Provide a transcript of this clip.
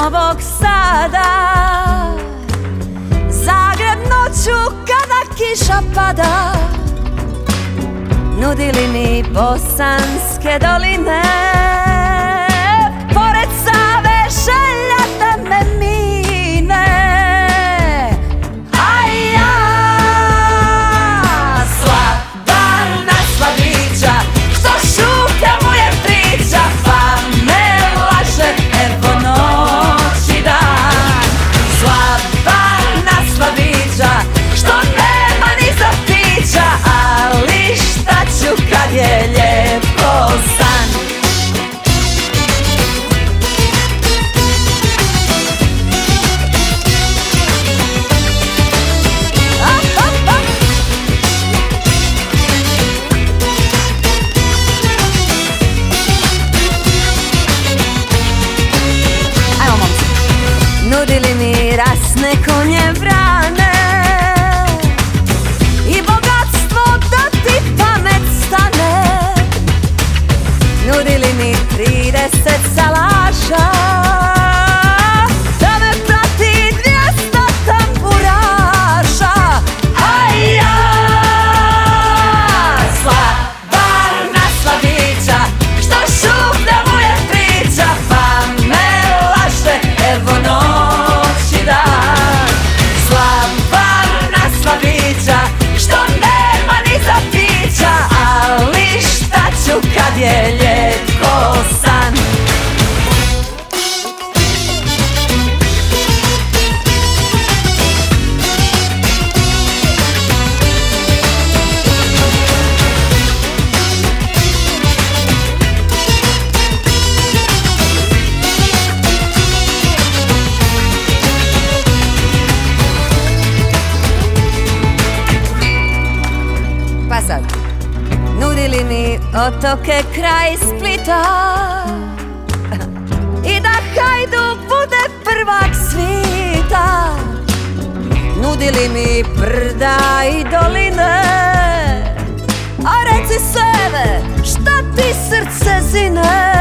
Novog Sada, Zagreb noću kada kiša pada, nudili mi Bosanske doline, pored Save želja da me mine. A ja Slavana Slavića, što šuplja mu je priča, pa me laže evo noć i dan. Slavana Slavića, što nema ni za pića, ali šta ću kad je lijepo san. Nudili mi rasne konje vrane i bogatstvo da ti pamet stane. Nudili mi 30 salaša, da me prati 200 tamburaša. A ja Slavana Slavića, što šuplja mu je priča, pa me laže evo noć i dan. Slavana Slavića, što nema ni za pića, ali šta ću kad je ljetko san. Pa sad, nudili mi otoke kraj Splita i da Hajduk bude prvak svita. Nudili mi brda i doline, a reci Seve, šta ti srce zine.